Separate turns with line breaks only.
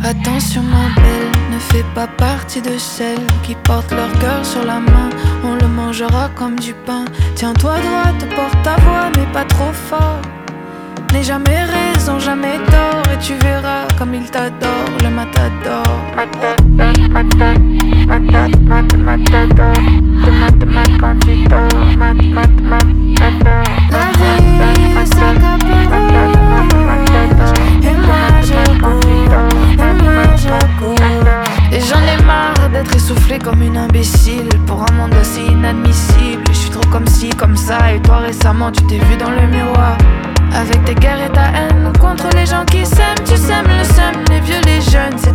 Attention ma belle, ne fais pas partie de celles qui portent leur cœur sur la main. On le mangera comme du pain. Tiens-toi droit, te porte ta voix mais pas trop fort. N'aie jamais raison, jamais tort. Et tu verras comme il t'adore, le matador. Matador, quand tu dors. Matador. La vie est sa capote. Et moi je cours, et j'en ai marre d'être essoufflé comme une imbécile pour un monde aussi inadmissible. Je suis trop comme ci, comme ça. Et toi récemment tu t'es vu dans le miroir avec tes guerres et ta haine contre les gens qui s'aiment. Tu sèmes le seum, les vieux, les jeunes.